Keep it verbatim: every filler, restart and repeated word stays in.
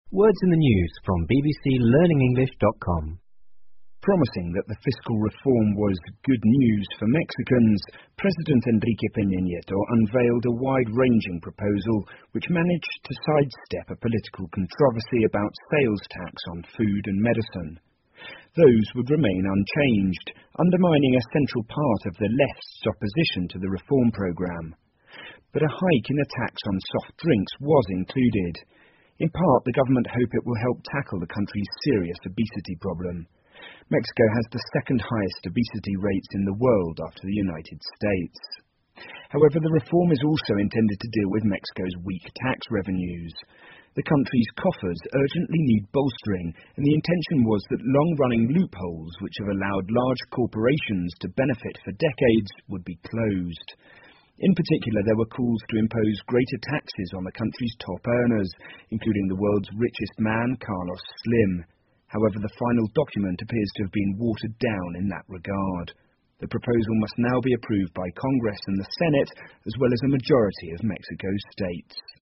Words in the news from b b c learning english dot com. Promising that the fiscal reform was good news for Mexicans, President Enrique Peña Nieto unveiled a wide-ranging proposal which managed to sidestep a political controversy about sales tax on food and medicine. Those would remain unchanged, undermining a central part of the left's opposition to the reform programme. But a hike in the tax on soft drinks was included. In part, the government hope it will help tackle the country's serious obesity problem. Mexico has the second highest obesity rates in the world after the United States. However, the reform is also intended to deal with Mexico's weak tax revenues. The country's coffers urgently need bolstering, and the intention was that long-running loopholes which have allowed large corporations to benefit for decades would be closed. In particular, there were calls to impose greater taxes on the country's top earners, including the world's richest man, Carlos Slim. However, the final document appears to have been watered down in that regard. The proposal must now be approved by Congress and the Senate, as well as a majority of Mexico's states.